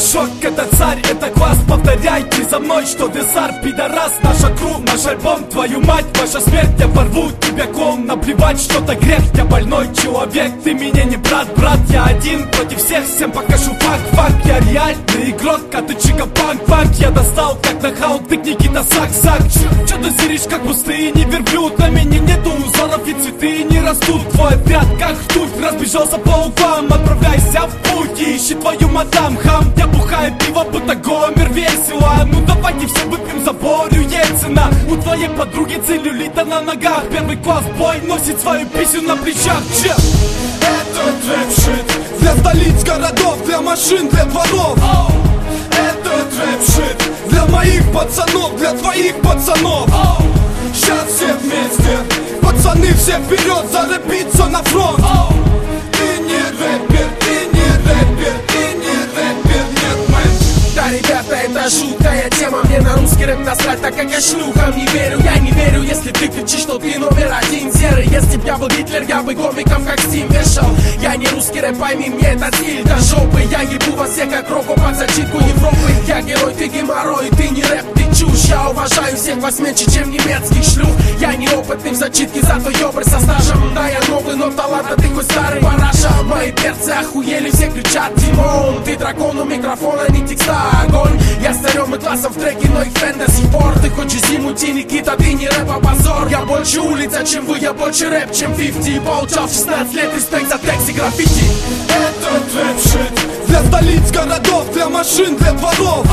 Шок, это царь, это класс, повторяйте за мной, что Десар, пидорас, наша кру, наш альбом, твою мать, ваша смерть, я порву тебя клоун, наплевать, что-то грех, я больной человек, ты мне не брат, брат, я один против всех, всем покажу факт, я реальный игрок, а ты чика-панк, я достал, как нахал, ты Никита Сак, чё ты зыришь, как пустыни верблюд, на меня нету узоров и цветы не растут, твой отряд, как ртуть, разбежался по углам, отправляйся в путь, ищи твою мадам, хам, я бухаю пиво, будто Гомер весело. Ну давайте все выпьем за Борю Ельцина. У твоей подруги целлюлита на ногах. Первый класс бой носит свою писю на плечах. Че? Это трэп-шит для столиц городов, для машин, для дворов. Это трэп-шит для моих пацанов, для твоих пацанов. Сейчас все вместе, пацаны все вперед, зарэпиться на фронт. Ты не рэпер, ты не рэпер, ты не рэпер, нет, мэн. Да, ребята, это жуткая тема. Мне на русский рэп насрать, так как я шлюхам не верю. Я не верю, если ты кричишь, что ты номер один серый. Если б я был Гитлер, я бы комиком как Стим вешал. Я не русский рэп, пойми, мне этот стиль до жопы. Я ебу вас всех как року под зачитку Европы. Я герой, ты геморрой, ты не рэп, ты чушь. Я уважаю всех вас меньше, чем немецких шлюх. Я неопытный в зачитке, зато ёбры со стажем. Да, я новый, но талант, а ты хоть старый параша. Мои перцы охуели, все кричат Димон. Ты дракон у микрофона, не текста, огонь. Я с царем и классом в треке, но их фэн до сих пор. Ты хочешь зиму, Никита, ты не рэп, а позор. Я больше улица, чем вы, я больше рэп, чем 50. Получал 16 лет, респект за текст и граффити. Это трэп-шит для столиц городов, для машин, для дворов.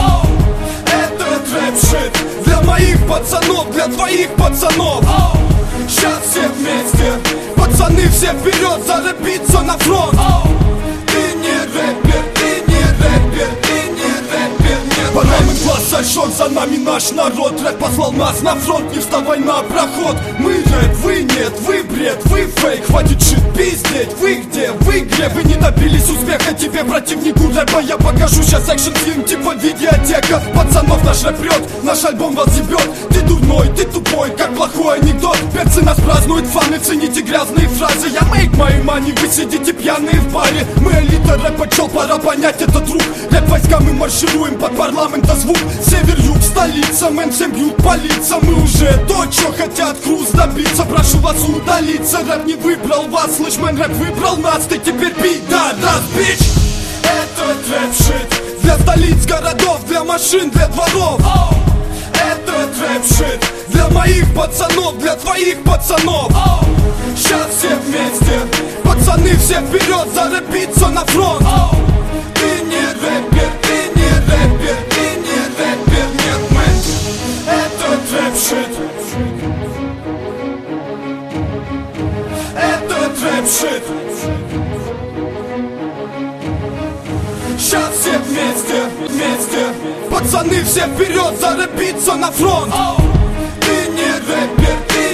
Это трэп-шит для моих пацанов, для твоих пацанов. Сейчас все вместе, пацаны все вперед, зарэпиться на фронт. Ты не рэпер, ты не рэпер, ты не рэпер, нет. Банальный класс сошел, за нами наш народ. Рэп послал нас на фронт, не вставай на проход. Мы рэп, вы нет, вы бред, вы фейк. Хватит шит пиздеть, вы где, в игре. Вы не добились успеха, тебе противнику рэпа я покажу сейчас экшн-фильм типа видеотека. Пацанов наш рэп прет, наш альбом вас ебет. Ты дурной, ты тупой, как плохой анекдот. Перцы нас празднуют, фаны, цените грязные фразы. Я make my money, вы сидите пьяные в баре. Мы элита рэпа, чел, пора понять этот рук. Рэп войска, мы маршируем под парламента звук. Север-юг, столица, мэн, всем бьют по лицам. Мы уже то, чё хотят хруст добиться. Прошу вас удалиться, рэп не выбрал вас. Слышь, мэн, рэп выбрал нас, ты теперь пидорас, бич. Это трэп-шит для столиц городов, для машин, для дворов. Это трэп-шит для моих пацанов, для твоих пацанов. Сейчас все вместе, пацаны все вперед, зарэпиться на фронт. Ты не рэпер, ты не рэпер, ты не рэпер, нет, мэн. Это трэп-шит. Это трэп-шит. Сейчас все вместе, вместе, пацаны все вперед, зарэпиться на фронт. Ты не рэпер, ты